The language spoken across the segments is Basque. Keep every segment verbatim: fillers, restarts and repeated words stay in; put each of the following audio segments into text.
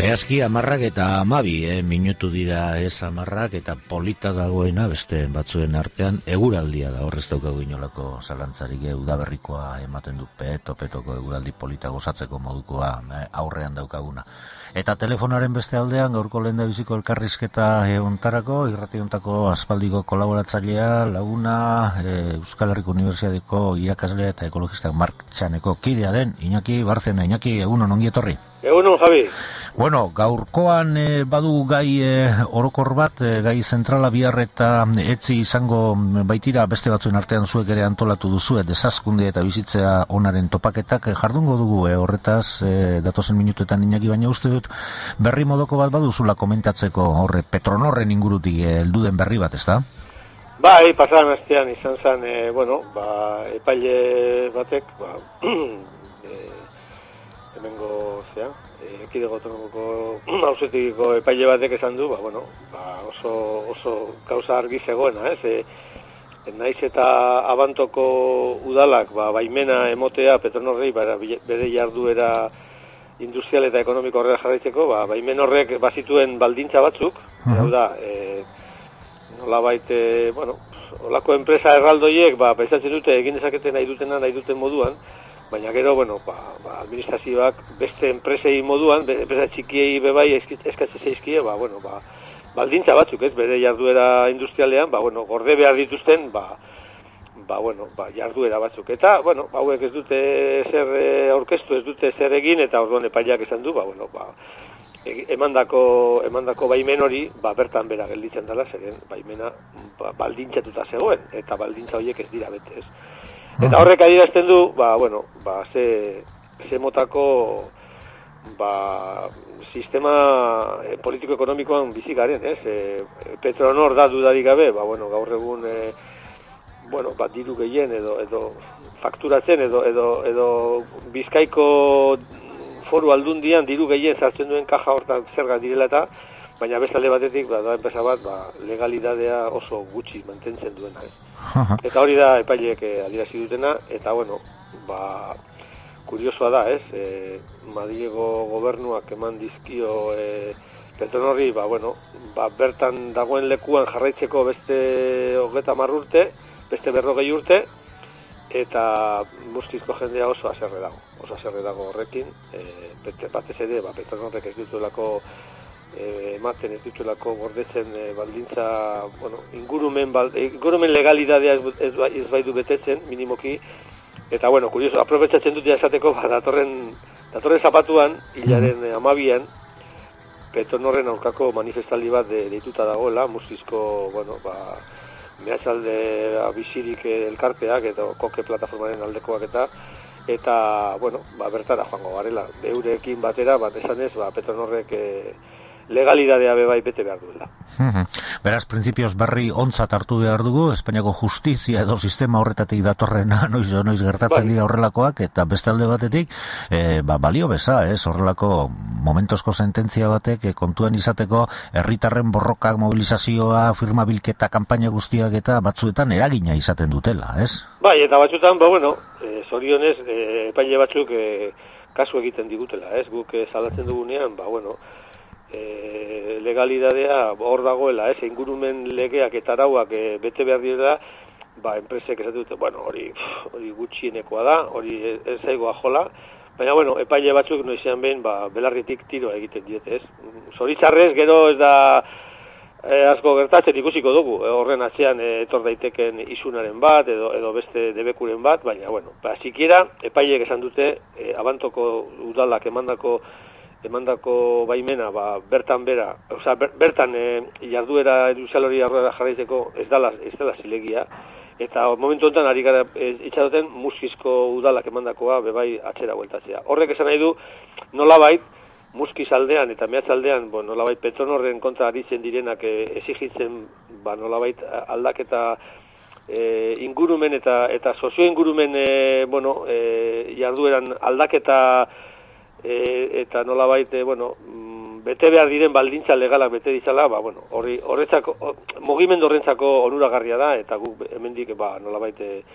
Zehazki amarrak eta amabi, eh, minutu dira ez amarrak eta polita dagoena beste batzuen artean eguraldia da, horrez daukagu inolako zalantzarik, eh, udaberrikoa ematen du peto-petoko eguraldi polita gozatzeko modukoa eh, aurrean daukaguna. Eta telefonaren beste aldean, gaurko lehendabiziko elkarrizketa eh, ontarako, irrationtako aspaldiko kolaboratzailea, laguna, eh, Euskal Herriko Unibertsitateko irakaslea eta ekologista martxaneko kidea den, Iñaki Barzena. Iñaki, egunon, ongi etorri. Egunon, Javi. Bueno, gaurkoan e, badu gai e, orokor bat, e, gai zentrala bihar eta etzi izango baitira beste batzuen artean zuek ere antolatu duzu, e, desazkunde eta bizitzea onaren topaketak e, jardungo dugu e, horretaz e, datozen minutuetan Iñaki, baina uste dut berri modoko bat baduzula komentatzeko horre Petronorren ingurutik heldu den berri bat, ezta? Bai, pasaran astean izan zen, e, bueno, ba, epaile batek, ba, e, hemengo, zea, ekidego autonomoko hausetikiko epaile batek esan du, ba, bueno, ba, oso, oso gauza argi zegoena, ez? E, naiz eta Abantoko udalak ba, baimena emotea Petronorrei bere jarduera industrial eta ekonomiko horrela jarraitzeko, ba, baimen horrek bazituen baldintza batzuk, uh-huh. Hau da, e, nolabait, e, bueno, olako enpresa erraldoiek, ba, pentsatzen dute egin dezaketen nahi dutena nahi duten moduan, baina gero, bueno, ba, ba, administrazioak beste enpresei moduan, enpresa txikiei bebai eskatzen zaizkie, ba, bueno, ba, baldintza batzuk, ez, bere jarduera industrialean, ba, bueno, gorde behar dituzten, ba, ba, bueno, ba, jarduera batzuk. Eta, bueno, hauek ez dute zer e, aurkeztu, ez dute zer egin, eta orduan epaileak esan du, ba, bueno, ba, emandako, emandako baimen hori, ba, bertan bera gelditzen dela, zeren baimena ba, baldintzatuta zegoen, eta baldintza horiek ez dira bete, ez. Eta horrek adierazten du, ba, bueno, ba, ze, ze motako, ba, sistema e, politiko-ekonomikoan bizi garen, ez? E, Petronor da dudarik gabe, ba, bueno, gaur egun, e, bueno, ba, diru gehien edo, edo fakturatzen, edo, edo, edo Bizkaiko foru aldundian diru gehien sartzen duen kaja hortan zerga direla eta, baina bestalde batetik, ba, da enpresa bat, ba, legalidadea oso gutxi mantentzen duena, ez? Eta hori da epaileek adierazi dutena, eta, bueno, ba, kuriosoa da, ez? E, Madrilego gobernuak eman dizkio e, Petronorri, ba, bueno, ba, bertan dagoen lekuan jarraitzeko beste hogeita hamar urte, beste berrogei urte, eta Muskizko jendea oso haserre dago, oso haserre dago horrekin, e, batez ere, ba, Petronorrek ez dituelako E, ematen ez dituelako gordetzen e, baldintza, bueno, ingurumen, bal, ingurumen legalidadea ez, ez, ez baitu betetzen, minimoki, eta, bueno, kurioso, aprobetsatzen dut esateko, ba, datorren, datorren zapatuan, hilaren e, amabian, Petronorren aurkako manifestaldi bat de, deituta dagoela, Muskizko, bueno, ba, mehatxalde bizirik elkarteak, edo koke plataformaren aldekoak eta, eta, bueno, ba, bertara joango garela, eurekin batera, bat esanez, ba, Petronorrek e, legalidadea bebai bete behar duela. Beraz, printzipioz berri ontzat hartu behar dugu, Espainiako justizia edo sistema horretatik datorrena noiz noiz gertatzen dira horrelakoak, eta bestalde batetik, e, ba, balio beza, ez, horrelako momentozko sententzia batek e, kontuan izateko herritarren borrokak, mobilizazioa, firma bilketa, kanpaina guztiak eta batzuetan eragina izaten dutela, ez? Bai, eta batzuetan, ba, bueno, e, zorionez, e, epaile batzuk e, kasu egiten digutela, ez, guk e, salatzen dugunean, ba, bueno, E, legalidadea hor dagoela, ez, ingurumen legeak eta arauak e, bete behar dira, ba, enpresek esatu dute, bueno, hori, hori gutxienekoa da, hori ez zaigoa jola, baina, bueno, epaile batzuk noizean behin, ba, belarritik tiro egiten diete, ez. Zoritzarrez, gero ez da e, asko gertatzen ikusiko dugu, e, horren atzean e, etor daiteken isunaren bat, edo, edo beste debekuren bat, baina, bueno, ba, sikiera, epaileek esan dute, e, Abantoko udalak emandako emandako baimena, ba, bertan bera, osea, ber, bertan e, jarduera industrial hori aurrera jarraitzeko ez dela, ez dela zilegia, eta momentu honetan ari gara e, itxaroten Muskizko udalak emandakoa bebai atzera bueltatzea. Horrek esan nahi du, nolabait, Muskiz aldean eta mehatzaldean, bo, nolabait Petronorren kontra aritzen direnak e, exigitzen, ba, nolabait aldaketa e, ingurumen eta eta sozio ingurumen e, bueno, e, jardueran aldaketa E, eta nolabait, e, bueno, bete behar diren baldintza legalak bete ditzala, ba, bueno, horri, horretzako, mugimendu horrentzako onuragarria da, eta guk hemendik, ba, nolabait, e,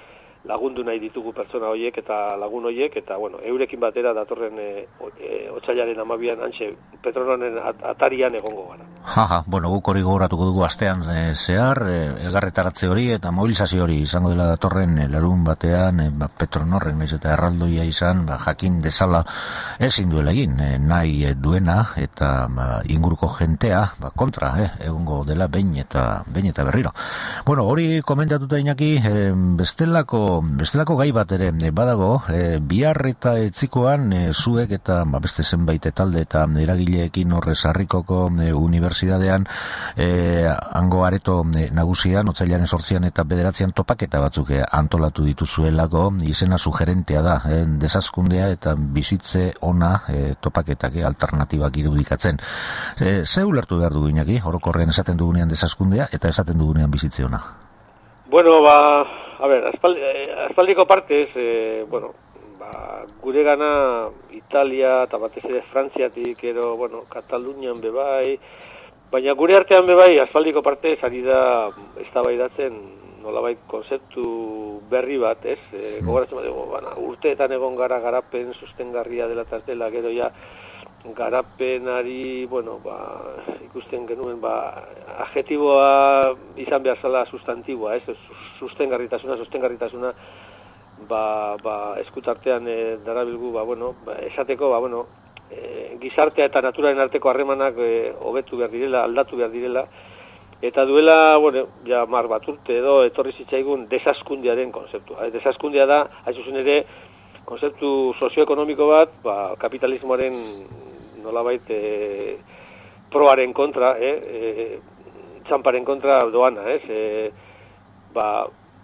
lagundu nahi ditugu pertsona horiek eta lagun horiek, eta, bueno, eurekin batera datorren e, e, otsailaren hamabian antxe Petronorren at, atarian egongo gara. Jaja, bueno, guk hori gogoratuko dugu astean e, zehar, e, elgarretaratze hori eta mobilizazio hori izango dela datorren e, larun batean, e, ba, Petronorren naiz eta erraldoia izan, ba, jakin dezala ezin duela egin, e, nahi e, duena eta ba, inguruko jentea ba, kontra, e, egongo dela behin eta, behin eta berriro. Bueno, hori komentatuta Iñaki, e, bestelako Bestelako gai bat ere badago, e, bihar eta etzikoan e, zuek eta ba, beste zenbait talde eta eragileekin horre sarrikoko e, unibertsitatean e, hango areto e, nagusian, otsailaren sortzian eta bederatzean topaketa batzuk e, antolatu dituzuelako, izena sugerentea da, e, desazkundea eta bizitze ona e, topaketak e, alternatibak irudikatzen. E, ze ulertu behar dugu Iñaki, orokorrean esaten dugunean desazkundea eta esaten dugunean bizitze ona? Bueno, ba, a ver, aspaldi, aspaldiko partez, eh, bueno, ba, gure gana Italia eta batez ere Frantziatik, ero, bueno, Katalunian bebai, baina gure artean bebai, aspaldiko partez, ari da eztabaidatzen nolabait konzeptu berri bat, ez? E, gogoratzen bat dugu, bana, urteetan egon gara garapen sustengarria dela eta dela, gero ja, garapenari, bueno, ba, ikusten genuen, ba, adjetiboa izan behar zala sustantiboa, ez, sustengarritasuna, sustengarritasuna, ba, ba, eskutartean e, darabilgu, ba, bueno, ba, esateko, ba, bueno, e, gizartea eta naturaren arteko harremanak hobetu e, behar direla, aldatu behar direla, eta duela, bueno, ja, mar bat urte edo, etorri zitzaigun desazkundiaren konzeptua. E, desazkundia da, hain zuzen ere, konzeptu sozioekonomiko bat, ba, kapitalismoaren nolabait e, proaren kontra, eh, e, txamparen kontra doana, ez? E, ba,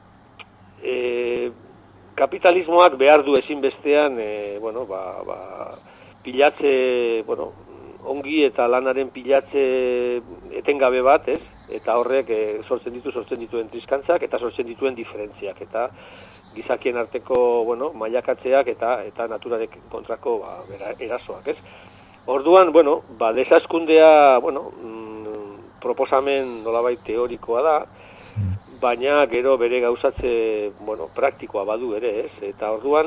e, kapitalismoak behar du ezinbestean, e, bueno, ba, ba, pilatze, bueno, ongi eta lanaren pilatze etengabe bat, ez? Eta horrek e, sortzen ditu, sortzen dituen triskantzak eta sortzen dituen diferentziak, eta gizakien arteko, bueno, mailakatzeak eta eta naturarek kontrako ba, erasoak, ez? Orduan, bueno, ba, desazkundea, bueno, mm, proposamen nolabait teorikoa da, baina gero bere gauzatze, bueno, praktikoa badu ere, ez? Eta orduan,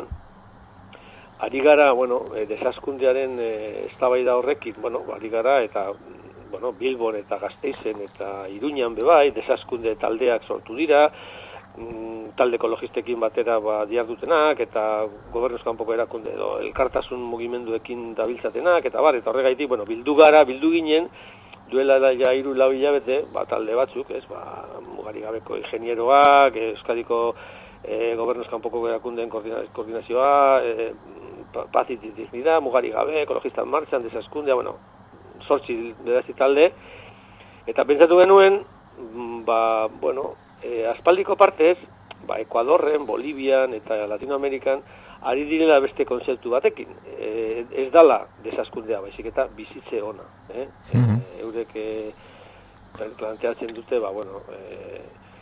ari gara, bueno, desazkundearen e, eztabaida horrekin, bueno, ari gara, eta, bueno, Bilbon eta Gasteizen eta Iruñan bebai, desazkunde taldeak sortu dira, talde ekologistekin batera ba, diardutenak, eta gobernuz kanpoko erakunde edo elkartasun mugimenduekin dabiltzatenak, eta bar, eta horregaitik, bueno, bildu gara, bildu ginen, duela da ja hiru lau hilabete, ba, talde batzuk, ez, ba, mugari gabeko ingenieroak, Euskadiko e, gobernuz kanpoko erakundeen koordinazioa, e, paz y dignidad, mugari gabe, ekologistan martxan, desazkundea, bueno, sortzi bederatzi talde, eta pentsatu genuen, ba, bueno, E, aspaldiko partez, ba, Ekuadorren, Bolivian eta Latinoamerikan ari direla beste konzeptu batekin. E, ez dala desazkundea, baizik eta bizitze ona. Eh? Mm-hmm. e, eurek e, planteatzen dute, ba, bueno, e,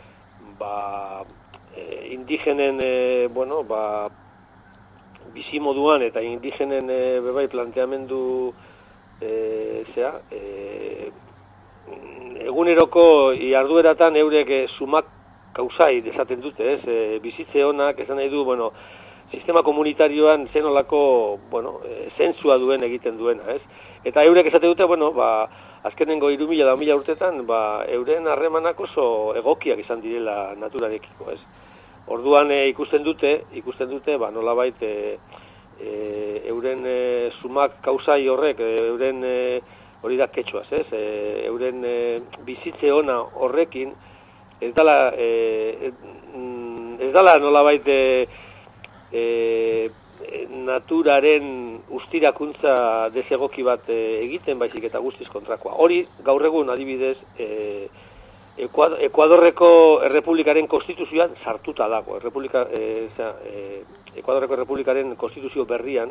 ba, e, indigenen, e, bueno, ba, bizimoduan eta indigenen e, bebai planteamendu e, zea, e, eguneroko jardueratan eurek e, sumak kausai desaten dute, ez? E, bizitze onak, esan nahi du, bueno, sistema komunitarioan zenolako, bueno, e, zentzua duen egiten duena, ez? Eta eurek esate dute, bueno, ba, azkenengo hiru mila da mila urtetan, ba, euren harremanak oso egokiak izan direla naturarekiko, ez? Orduan e, ikusten dute, ikusten dute, ba, nolabait e, e, euren e, sumak kausai horrek, e, euren e, hori da ketxuaz, ez? E, euren e, bizitze ona horrekin, ez dala, e, ez dala nolabait e, e, naturaren ustirakuntza desegoki bat e, egiten, baizik eta guztiz kontrakoa. Hori, gaur egun adibidez, e, Ekuadorreko Errepublikaren konstituzioan sartuta dago. Errepublika, e, e, Ekuadorreko Errepublikaren konstituzio berrian,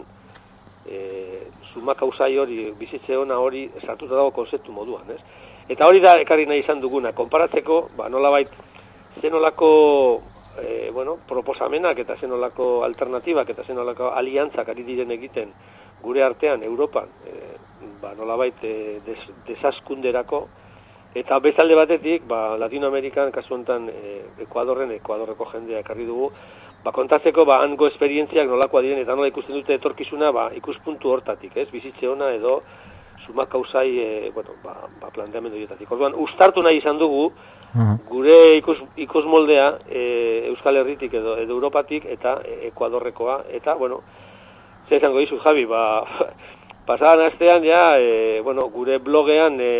e, suma kausai hori, bizitze ona hori, sartuta dago konzeptu moduan, ez? Eta hori da ekarri nahi izan duguna, konparatzeko, ba, nolabait, zenolako, e, bueno, proposamenak eta zenolako alternatibak eta zenolako aliantzak ari diren egiten gure artean, Europan, e, ba, nolabait, e, des, desazkunderako, eta bezalde batetik, ba, Latinoamerikan, kasu honetan, e, Ekuadorren, Ekuadorreko jendea ekarri dugu, ba, kontatzeko ba, hango esperientziak nolakoa diren eta nola ikusten dute etorkizuna ba, ikuspuntu hortatik, ez? Bizitze ona edo sumak kausai, e, bueno, ba, ba, planteamendu dietatik. Orduan, ustartu nahi izan dugu, gure ikus, ikus moldea e, Euskal Herritik edo, edo Europatik eta Ekuadorrekoa, eta, bueno, zer izango dizu, Javi, ba, pasadan astean, ja, e, bueno, gure blogean e,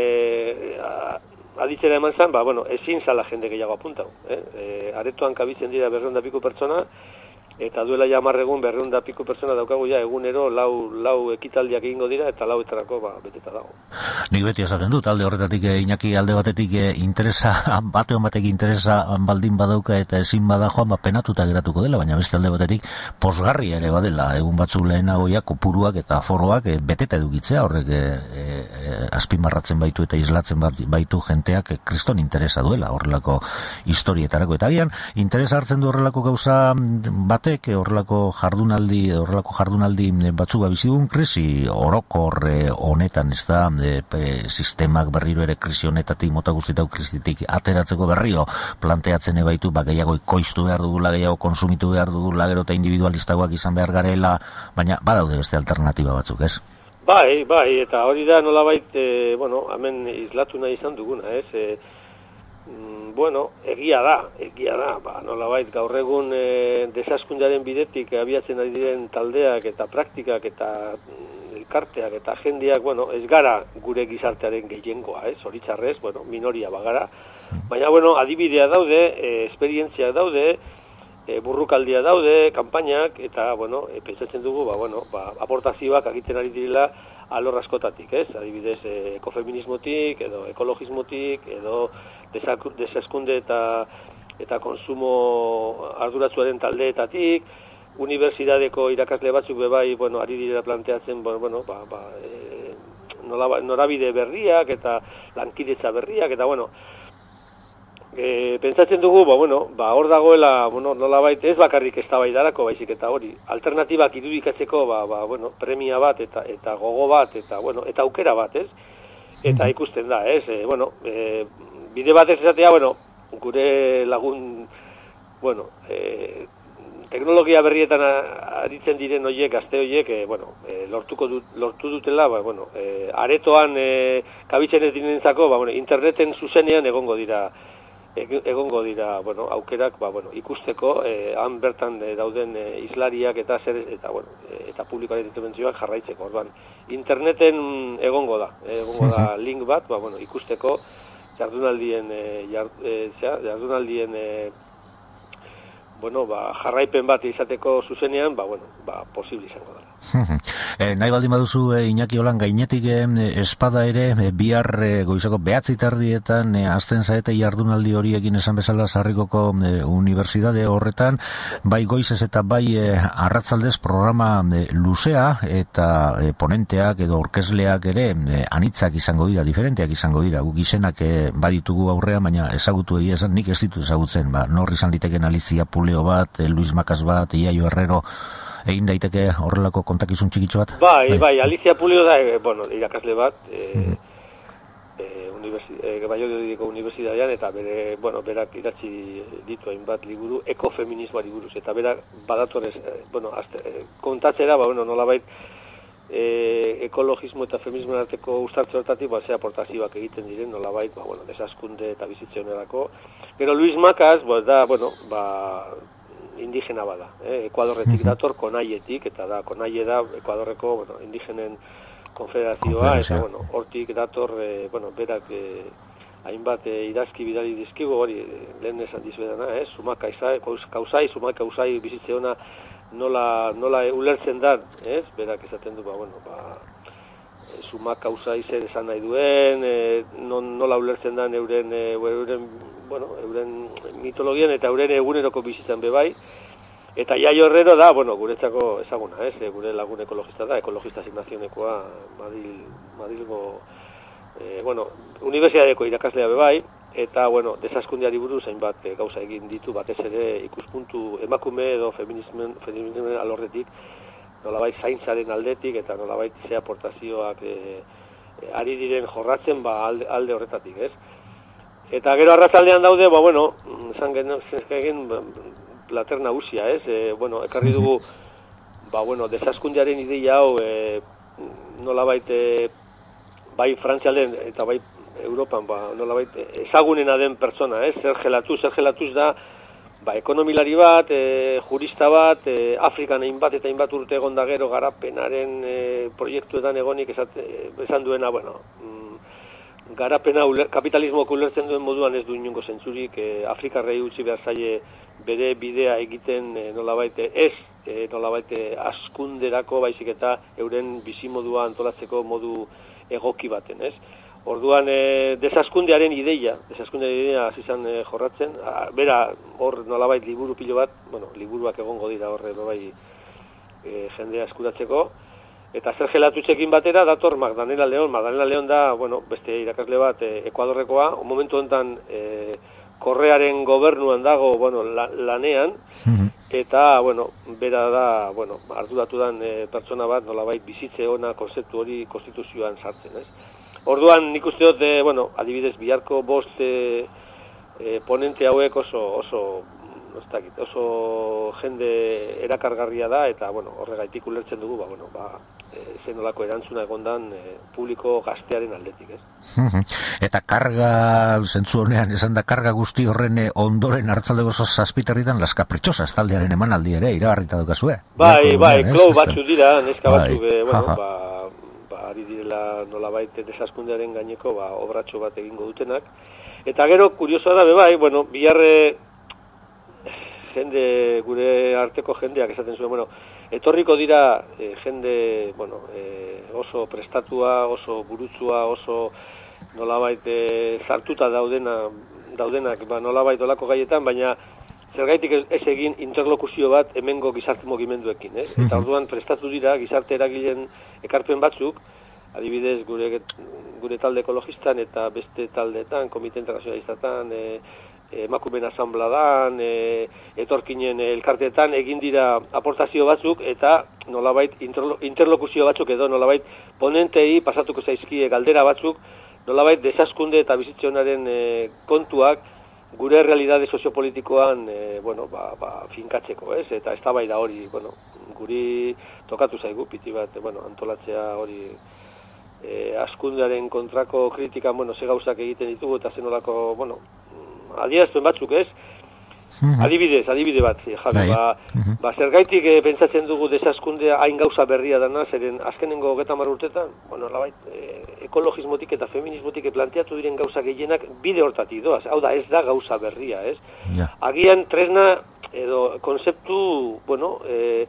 aditzera eman zen, ba, bueno, ezin zala jende gehiago apuntau. Eh? E, aretoan kabitzen dira berreunda piku pertsona, eta duela ja marregun berreunda piku pertsona daukagu ja egunero lau, lau ekitaldiak egingo dira, eta lau etarako ba, beteta dago. Nik beti esaten dut, alde horretatik Iñaki alde batetik interesa, bate hon batek interesa baldin badauka eta ezin bada joan, ba, penatuta geratuko dela, baina beste alde batetik posgarri ere badela, egun batzu lehenagoia kopuruak eta foroak e, beteta edukitzea, horrek e, e, azpimarratzen baitu eta islatzen baitu jenteak e, kriston interesa duela horrelako historietarako, eta agian interesa hartzen du horrelako gauza batek, horrelako jardunaldi, horrelako jardunaldi batzu bizigun krisi orokor honetan, ez da, e, sistemak berriro ere krisi honetatik, mota guztitau krisitik ateratzeko berriro planteatzen ebaitu, ba, gehiago ikoiztu behar dugula, gehiago konsumitu behar dugula, gero eta individualistagoak izan behar garela, baina badaude beste alternatiba batzuk, ez? Bai, bai, eta hori da nolabait, e, bueno, hemen islatu nahi izan duguna, ez? E, mm, bueno, egia da, egia da, ba, nolabait gaur egun e, desaskundearen bidetik abiatzen ari diren taldeak eta praktikak eta elkarteak eta jendeak, bueno, ez gara gure gizartearen gehiengoa, ez? Zoritxarrez, bueno, minoria bagara, baina, bueno, adibidea daude, e, esperientziak daude, e, burrukaldia daude, kanpainak, eta, bueno, e, pentsatzen dugu, ba, bueno, ba, aportazioak egiten ari direla alor askotatik, ez? Adibidez, e, ekofeminismotik, edo ekologismotik, edo desaskunde eta eta konsumo arduratsuaren taldeetatik, unibertsitateko irakasle batzuk bebai, bueno, ari direla planteatzen, bueno, ba, ba, e, nola, norabide berriak eta lankidetza berriak, eta, bueno, e, pentsatzen dugu, ba, bueno, ba, hor dagoela, bueno, nolabait ez bakarrik eztabaidarako baizik eta hori, alternatibak irudikatzeko, ba, ba, bueno, premia bat eta eta gogo bat eta, bueno, eta aukera bat, ez? Eta ikusten da, ez? E, bueno, e, bide batez esatea, bueno, gure lagun, bueno, e, teknologia berrietan aritzen diren hoiek, gazte hoiek, e, bueno, e, lortuko dut, lortu dutela, ba, bueno, e, aretoan e, kabitzen ez direnentzako, ba, bueno, interneten zuzenean egongo dira, egongo dira, bueno, aukerak, ba, bueno, ikusteko, e, han bertan e, dauden e, islariak eta zer, eta, bueno, e, eta publikoaren interbentzioak jarraitzeko. Orduan, interneten egongo da, egongo da link bat, ba, bueno, ikusteko jardunaldien, e, jard, e, jardunaldien e, bueno, ba, jarraipen bat izateko zuzenean, ba, bueno, ba, posible izango dela. e, nahi baldin baduzu, e, Iñaki Olan, gainetik e, espada ere, e, bihar e, goizako behatzi tardietan, e, azten zaete jardunaldi horiekin esan bezala Sarrikoko e, unibertsitate horretan, bai goizez eta bai e, arratzaldez programa e, luzea, eta e, ponenteak edo orkesleak ere e, anitzak izango dira, diferenteak izango dira, guk izenak e, baditugu aurrean, baina ezagutu egia esan, nik ez ditu ezagutzen, ba, nor izan liteken Alicia Puleo bat, e, Luis Macas bat, Iaio Herrero, egin daiteke horrelako kontakizun txikitxo bat? Bai, bai, bai, Alicia Puleo da, e, bueno, irakasle bat, e, mm-hmm. e, universi, e, Valladolideko unibertsitatean, eta bere, bueno, berak idatzi ditu hainbat liburu, ekofeminismoari buruz, eta berak badatorez, e, bueno, azte, e, kontatzera, ba, bueno, nolabait, e, ekologismo eta feminismo arteko uztartze hortatik, ba, ze aportazioak egiten diren, nolabait, ba, bueno, desaskunde eta bizitzeonerako. Gero Luis Macas, ba, da, bueno, ba, indigena bada, eh? Ekuadorretik dator, Konaietik, eta da, Konaie da, Ekuadorreko, bueno, indigenen konfederazioa, eta, bueno, hortik dator, eh, bueno, berak, eh, hainbat eh, idazki bidali dizkigu, hori, eh, lehen esan dizuedana, eh? Sumak kausai, sumak kausai bizitze ona nola, nola ulertzen da, ez? Berak esaten du, ba, bueno, ba, sumak kausai zer esan nahi duen, eh, non, nola ulertzen da euren, eh, euren, bueno, euren mitologian eta euren eguneroko bizitzan bebai, eta Iaio Herrero da, bueno, guretzako ezaguna, ez, gure lagun ekologista da, ekologista asignacionekoa Madil, Madilgo, eh, bueno, unibertsitateko irakaslea bebai, eta, bueno, desaskundeari buruz hainbat e, gauza egin ditu, batez ere ikuspuntu emakume edo feminismen, feminismen alorretik, nolabait zaintzaren aldetik, eta nolabait ze aportazioak e, e, ari diren jorratzen, ba, alde, alde horretatik, ez? Eta gero arratzaldean daude, ba, bueno, esan egin plater nagusia, ez? E, bueno, ekarri dugu, ba, bueno, desaskundearen ideia hau, e, nolabait, e, bai Frantzialen eta bai Europan, ba, nolabait, ezagunena den pertsona, ez? Serge Latouche, Serge Latouche da, ba, ekonomilari bat, e, jurista bat, e, Afrikan hainbat eta hainbat urte egon da gero garapenaren e, proiektuetan egonik esate, esan duena, bueno, mm, garapena uler, kapitalismoak ulertzen duen moduan ez du inongo zentzurik, e, Afrikarrei utzi behar zaie bere bidea egiten e, nolabait ez, e, nolabait askunderako baizik eta euren bizimodua antolatzeko modu egoki baten, ez? Orduan, e, desaskundearen ideia, desaskundearen ideia izan e, jorratzen, a, bera, hor nolabait liburu pilo bat, bueno, liburuak egongo dira horre, bai, e, jendea eskuratzeko, eta Serge Latouchekin batera dator Magdalena León, Magdalena León da, bueno, beste irakasle bat, e, Ekuadorrekoa, momentu honetan, e, Korrearen gobernuan dago, bueno, la, lanean, eta, bueno, bera da, bueno, arduratu dan e, pertsona bat, nolabait bizitze ona konzeptu hori konstituzioan sartzen, ez? Orduan nik uste dut, e, bueno, adibidez, biharko bost e, e, ponente hauek oso, oso, nostakit, oso jende erakargarria da, eta, bueno, horregaitik ulertzen dugu, ba, bueno, ba, e, zenolako erantzuna egondan e, publiko gaztearen aldetik, ez? Eta karga, zentzu honean, esan da, karga guzti horren ondoren hartzaldeko zazpitarritan, las caprichosas taldearen emanaldi ere, iragarrita dukazue. Bai, bai, klo batzu dira, neska batzu, bai, bueno, ba, ari direla nolabait desaskundearen gaineko ba, obratxo bat egingo dutenak. Eta gero, kuriosoa da, bai, bueno, biharre jende, gure arteko jendeak esaten zuen, bueno, etorriko dira e, jende, bueno, e, oso prestatua, oso burutzua, oso nolabait e, sartuta daudena, daudenak, ba, nolabait olako gaietan, baina zergaitik ez, ez egin interlokuzio bat hemengo gizarte mugimenduekin, eh? Eta orduan prestatu dira gizarte eragileen ekarpen batzuk, adibidez gure gure talde ekologistan eta beste taldeetan, komite internazionalistatan, e, emakumeen asanbladan, e, etorkinen elkarteetan egin dira aportazio batzuk eta nolabait interlo, interlokuzio batzuk edo nolabait ponentei pasatuko zaizkie galdera batzuk, nolabait desaskunde eta bizitzionaren e, kontuak gure realitate soziopolitikoan e, bueno, ba, ba, finkatzeko, ez? Eta eztabaida hori, bueno, guri tokatu zaigu piti bat, bueno, antolatzea hori e, askundearen kontrako kritika, bueno, ze gauzak egiten ditugu eta zenolako, bueno, adierazpen batzuk, ez? Adibidez, adibide bat, Javi, ba, ba zergaitik e, pentsatzen dugu desaskundea hain gauza berria dana, zeren azkenengo hogeita hamar urtetan, bueno, labait, e, ekologismotik eta feminismotik planteatu diren gauza gehienak bide hortatik doaz, hau da, ez da gauza berria, ez? Ja. Agian tresna edo konzeptu, bueno, e,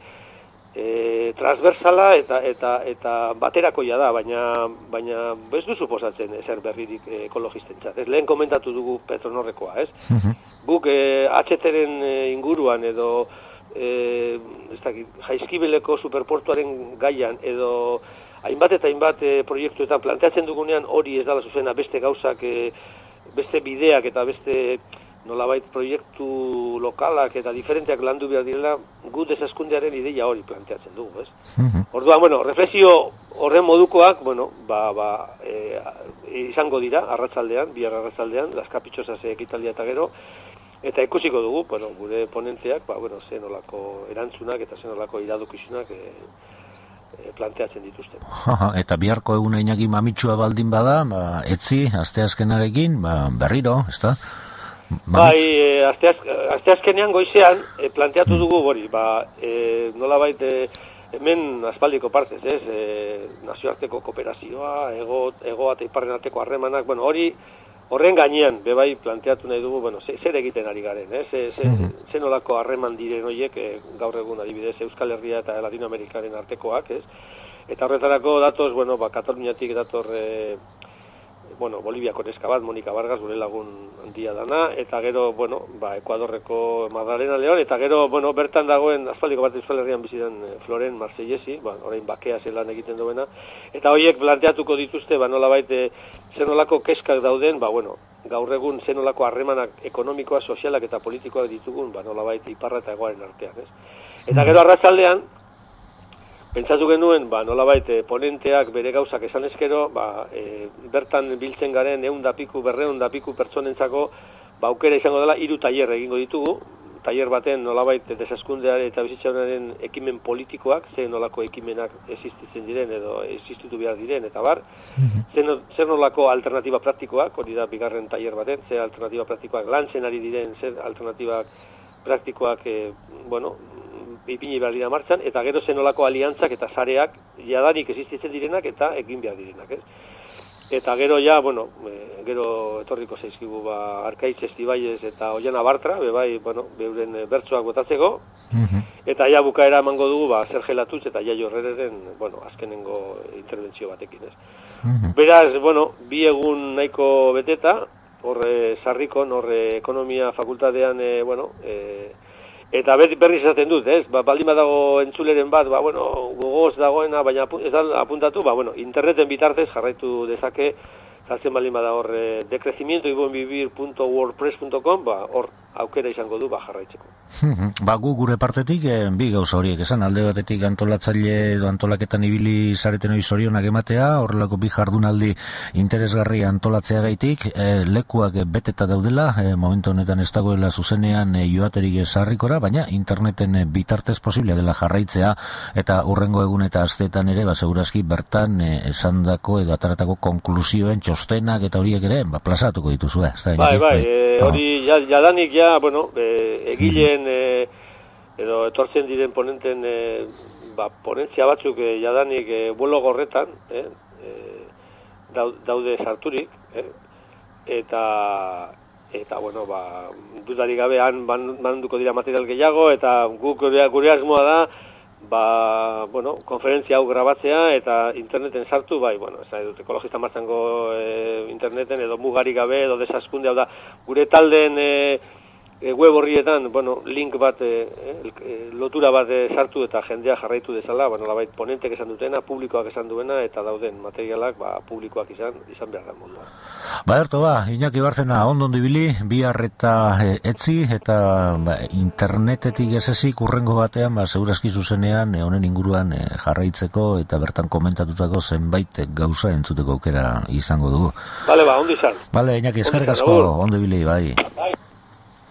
e, transversala eta eta eta baterakoia da, baina baina ez du suposatzen ezer berririk e, ekologistentzat. Ez lehen komentatu dugu Petronorrekoa, ez? Guk eh, H T-ren eh, inguruan edo eh, ez dakit, Jaizkibeleko superportuaren gaian edo hainbat eta hainbat eh, proiektuetan planteatzen dugunean hori ez dala zuzena beste gauzak, eh, beste bideak eta beste nolabait proiektu lokalak eta diferenteak landu behar direla, gu desaskundearen ideia hori planteatzen dugu, ez? Orduan, bueno, reflexio horren modukoak, bueno, ba, ba, e, izango dira, arratsaldean, bihar arratsaldean, las caprichosas ekitaldia eta gero, eta ikusiko dugu, bueno, gure ponentziak, ba, bueno, zenolako erantzunak eta zenolako iradokizunak e, e, planteatzen dituzten. Eta biharko eguna Iñaki mamitsua baldin bada, ba, etzi, asteazkenarekin, ba, berriro, ez da? Bai, e, asteazkenean goizean e, planteatu dugu hori, ba, e, nolabait e, hemen aspaldiko partez, ez, e, nazioarteko kooperazioa, ego, ego eta iparren arteko harremanak, bueno, hori horren gainean, bebai planteatu nahi dugu, bueno, zer egiten ari garen, ez, ze, ze, ze nolako harreman diren horiek, e, gaur egun adibidez Euskal Herria eta Latinoamerikaren artekoak, ez, eta horretarako datoz, bueno, ba, Kataluniatik dator, e, bueno, Boliviako neska bat, Monika Vargas, gure lagun handia dana, eta gero, bueno, ba, Ekuadorreko Magdalena León, eta gero, bueno, bertan dagoen, aspaldiko bat Euskal Herrian bizidan Floren Marsellesi, ba, orain bakea zelan egiten duena, eta horiek planteatuko dituzte, ba, nolabait, zenolako keskak dauden, ba, bueno, gaur egun zenolako harremanak ekonomikoa, sozialak eta politikoak ditugun, ba, nolabait, iparra eta egoaren artean, ez? Eta gero arratsaldean, pentsatu genuen, ba, nolabait, ponenteak bere gauzak esan ezkero, ba, e, bertan biltzen garen ehun da piku, berrehun da piku pertsonentzako, ba, aukera izango dela hiru tailer egingo ditugu, tailer baten nolabait desaskundearen eta bizitzaunaren ekimen politikoak, zer nolako ekimenak existitzen diren edo existitu behar diren, eta bar, zer, zer nolako alternatiba praktikoak, hori da bigarren tailer baten, zer alternatiba praktikoak lantzen ari diren, zer alternatibak praktikoak, e, bueno, ipini behar dira martxan, eta gero zer nolako aliantzak eta sareak jadanik existitzen direnak eta egin behar direnak, ez? Eta gero ja, bueno, e, gero etorriko zaizkigu ba, Arkaitz Estibaiez eta Oiana Bartra, be bai, bueno, beuren bertsoak botatzeko, uh-huh. Eta ja bukaera emango dugu, ba, Serge Latuz eta Jaio Herreren, bueno, azkenengo interbentzio batekin, ez. Uh-huh. Beraz, bueno, bi egun nahiko beteta, horre sarrikon, horre ekonomia fakultatean, e, bueno, e, eta berriz esaten dut, ez? Ba, baldin badago entzuleren bat, ba, bueno, gogoz dagoena, baina ez da apuntatu, ba, bueno, interneten bitartez jarraitu dezake, jartzen baldin badago hor, eh, decrecimiento y buen vivir punto wordpress punto com, ba, hor aukera izango du, ba, jarraitzeko. Ba, gu gure partetik, eh, bi gauza horiek, esan, alde batetik antolatzaile edo antolaketan ibili zareten hori zorionak ematea, horrelako bi jardunaldi interesgarri antolatzea gaitik, eh, lekuak beteta daudela, eh, momentu honetan ez dagoela zuzenean eh, joaterik esarrikora, baina interneten eh, bitartez posiblea dela jarraitzea, eta urrengo egun eta asteetan ere, ba, segurazki bertan eh, esandako edo ataratako konklusioen txostenak eta horiek ere, ba, plazatuko dituzue. Bai, bai, eh, hori ja, jadanik ja, bueno, eh, egileen eh, edo etortzen diren ponenten eh, ba, ponentzia batzuk eh, jadanik eh, buelo gorretan eh, eh, daude sarturik eh, eta eta bueno, ba, dudari gabean manduko dira material gehiago eta guk gure, gure asmoa da ba, bueno, konferentzia hau grabatzea eta interneten sartu, bai, bueno, ez da dut ekologista martzango e, interneten edo mugari gabe edo desaskunde hau da, gure taldeen e, e, web horrietan, bueno, link bat, e, e, lotura bat e, sartu eta jendea jarraitu dezala, bueno, labait ponentek esan dutena, publikoak esan duena eta dauden materialak, ba, publikoak izan, izan behar da modua. Ba, erto, ba, Iñaki Barzena, ondo ondibili, bihar eta e, etzi, eta ba, internetetik ezezik urrengo batean, ba, segurazki zuzenean, honen e, inguruan e, jarraitzeko eta bertan komentatutako zenbait gauza entzuteko aukera izango dugu. Bale, ba, ondo izan. Bale, Iñaki, eskerrik asko, ondo ibili, bai.